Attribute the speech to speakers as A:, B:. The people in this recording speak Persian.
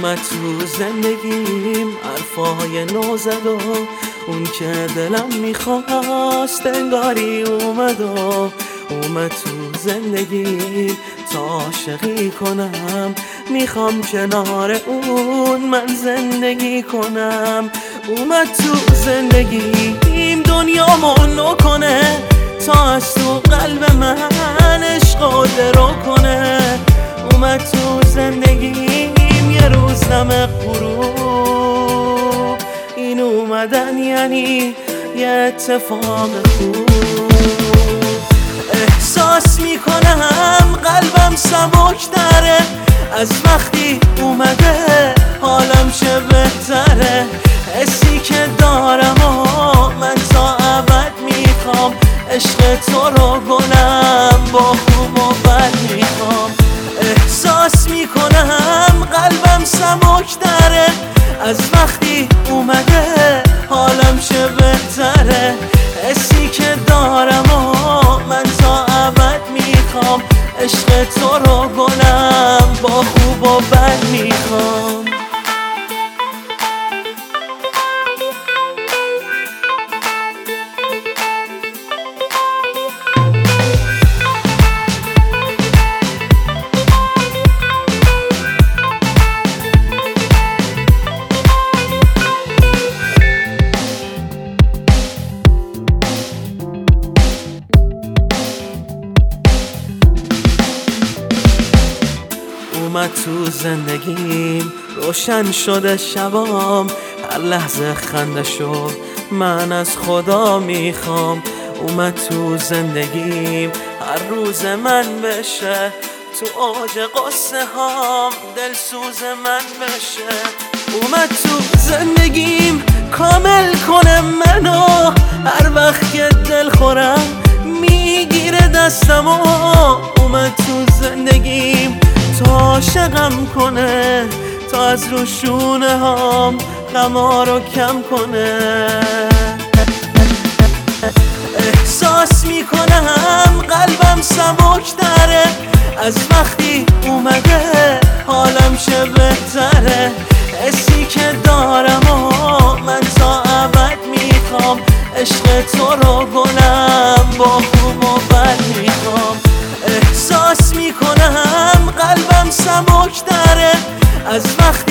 A: اومد تو زندگیم حرفای نو زد و اون که دلم میخواست انگاری اومد تو زندگیم تا عاشقی کنم. میخوام کنار اون من زندگی کنم. اومد تو زندگیم دنیامو نو کنه تا از تو قلب من عشق و درو کنه. اومد تو زندگیم یه روز دم غروب، این اومدن یعنی یه اتفاق خوب. احساس میکنم قلبم سبک تره از وقتی اومده حالم چه بهتره. حسی که دارم و من تا ابد میخوام عشق تو رو گلم با خوب و بد میخوام. احساس میکنم قلبم سبک تره از وقتی اومده حالم چه بهتره. حسی که دارم و من تا ابد میخوام عشق تو رو گلم با خوب و بد میخوام. اومد تو زندگیم روشن شده شبام، هر لحظه خندشو من از خدا میخوام. اومد تو زندگیم هر روز من بشه تو اوج قصه هام دلسوز من بشه. اومد تو زندگیم کامل کنه منو هر وقت که دل خورم میگیره دستمو. اومد تو زندگیم تا عاشقم کنه تا از روشونه هام غما رو کم کنه. احساس میکنم قلبم سبک تره از وقتی اومده حالم چه بهتره. حسی که دارم و من تا ابد میخوام عشق تو رو گلم با خوب و بد میخوام. احساس میکنم قلبم سبک تره از وقتی